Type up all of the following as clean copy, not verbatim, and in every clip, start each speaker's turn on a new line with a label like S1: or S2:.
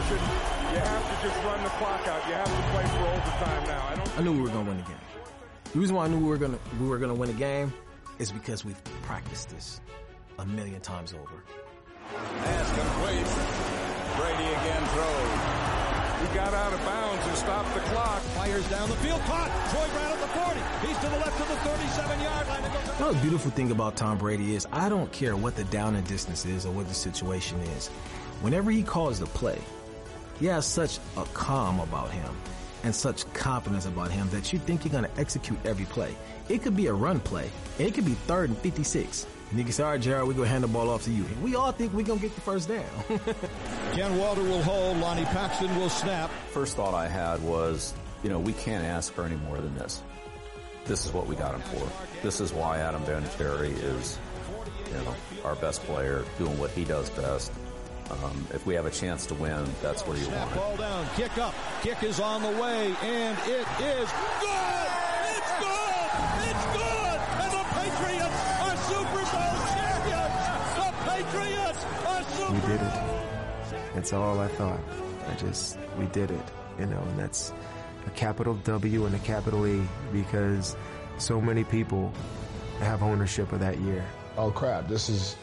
S1: decision. You have to just run the clock out. You have to play for overtime now.
S2: I knew we were going to win the game. The reason why I knew we were going to win the game is because we've practiced this a million times over.
S3: Pass complete. Brady again throws.
S1: He got out of bounds and stopped the clock.
S4: Fires down the field. Caught. Troy Brown at the 40. He's to the left of the 37-yard line.
S2: You know, the beautiful thing about Tom Brady is I don't care what the down and distance is or what the situation is. Whenever he calls the play, he has such a calm about him and such confidence about him that you think you're going to execute every play. It could be a run play. And it could be 3rd and 56. And you can say, all right, Jared, we're going to hand the ball off to you. And we all think we're going to get the first down.
S4: Ken Walter will hold. Lonnie Paxton will snap.
S5: First thought I had was, we can't ask for any more than this. This is what we got him for. This is why Adam Vinatieri is, our best player, doing what he does best. If we have a chance to win, that's where you want it.
S4: Ball down, kick up. Kick is on the way, and it is good! It's good! It's good! And the Patriots are Super Bowl champions! The Patriots are Super Bowl
S6: We did it. That's all I thought. We did it. And that's a capital W and a capital E because so many people have ownership of that year.
S7: Oh crap, this is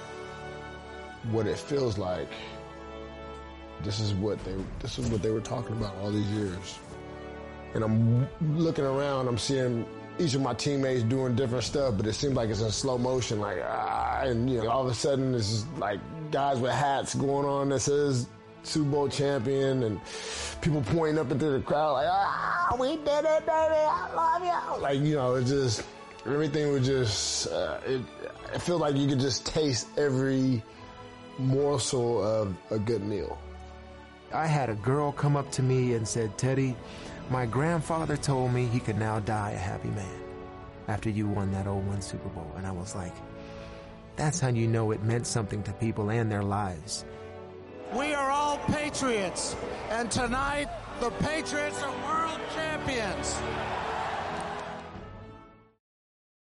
S7: what it feels like. This is what they were talking about all these years. And I'm looking around, I'm seeing each of my teammates doing different stuff, but it seems like it's in slow motion, and all of a sudden it's just like guys with hats going on that says Super Bowl champion, and people pointing up into the crowd like, we did it, baby, I love you. It just, everything was just, it felt like you could just taste every morsel of a good meal.
S6: I had a girl come up to me and said, Teddy, my grandfather told me he could now die a happy man after you won that 01 Super Bowl. And I was like, that's how you know it meant something to people and their lives.
S8: We are all Patriots, and tonight the Patriots are world champions.